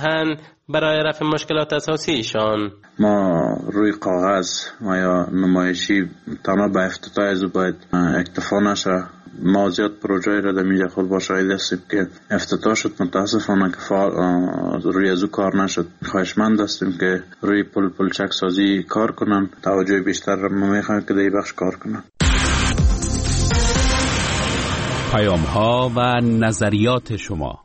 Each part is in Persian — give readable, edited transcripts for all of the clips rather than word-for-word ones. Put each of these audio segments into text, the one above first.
دهند برای رفع مشکلات اساسی ایشان. ما روی کاغذ و یا نمایشی تنها به افتتاح از باید اکتفا نشه. ما زیاد پروژه را در میجا خود با شاهد هستیم که افتتاح شد، متاسفانه که روی ازو کار نشد. خواهشمند هستیم که روی پلچک سازی کار کنن. توجه بیشتر را ما میخوایم که در این بخش کار کنن. پیام ها و نظریات شما.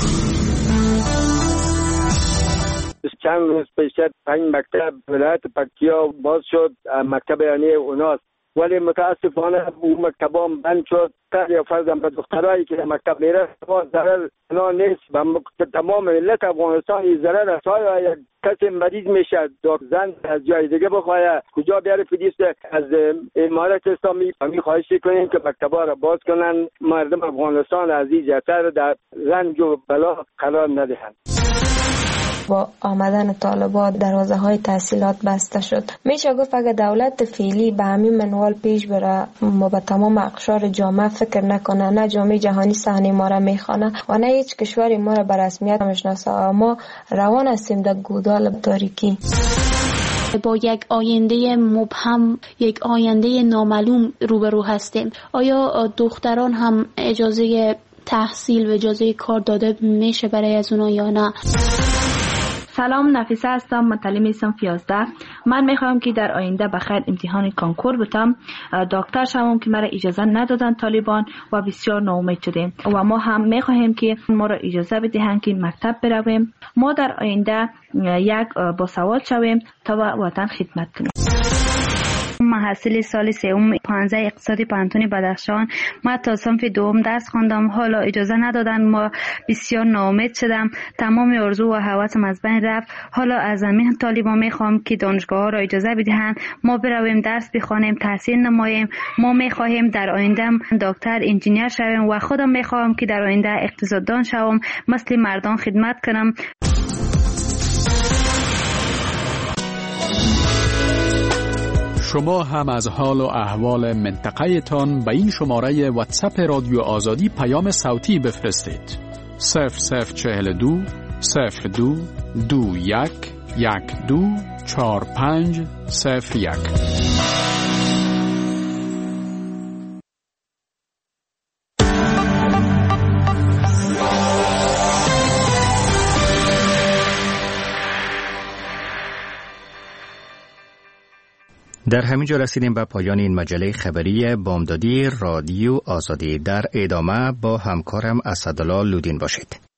چند روز پیش 5 مکتب ولایت پکتیا باز شد، مکتب یعنی اوناست، ولی متاسفانه اون مکتبا بند شد. یا فرضاً به دخترایی که مکتب میره ضرر نیست، به تمام ملت افغانستان ضرر است. یک کسی مریض میشه، زن از جای دیگه بخواه کجا بیاره پلیس؟ از امارت اسلامی همین خواهش کنیم که مکتبا را باز کنن، مردم افغانستان عزیز یتر در رنج و بلا قرار ندهند. با آمدن طالبان دروازه‌های تحصیلات بسته شد. میشه گفت اگه دولت فعلی به همین منوال پیش بره ما به تمام اقشار جامعه فکر نکنه، نه جامعه جهانی صحنه ما را میخوانه و نه هیچ کشوری ما را به رسمیت میشناسه، ما روان هستیم در گودال تاریکی. با یک آینده مبهم، یک آینده نامعلوم روبرو هستیم. آیا دختران هم اجازه تحصیل و اجازه کار داده میشه برای از اونا یا نه؟ سلام، نفیسه هستم، متعلم اسم 11. من میخوام که در آینده بخیر امتحان کانکور بتم، دکتر شوم که مرا اجازه ندادن طالبان و بسیار ناامید شدیم و ما هم میخواهیم که ما را اجازه بدهند که مکتب برویم، ما در آینده یک باسواد شویم تا وطن خدمت کنیم. محصل سال سوم 15 اقتصادی پانتون بدخشان. من تا صنف دوم درس خواندم، حالا اجازه ندادن، ما بسیار ناامید شدم، تمام آرزو و هوسم از بین رفت. حالا از همین طالبان میخوام که دانشگاه ها را اجازه بدهند ما برویم درس بخوانیم، تحصیل نماییم. ما میخواهیم در آینده دکتر، انجینیر شویم و خودم میخوام که در آینده اقتصاددان شوم، مثل مردان خدمت کنم. شما هم از حال و احوال منطقه تان به این شماره واتساپ رادیو آزادی پیام صوتی بفرستید. 0042 02 21 12 45 01. در همین جا رسیدیم به پایان این مجله خبری بامدادی رادیو آزادی. در ادامه با همکارم اسدالله لودین باشید.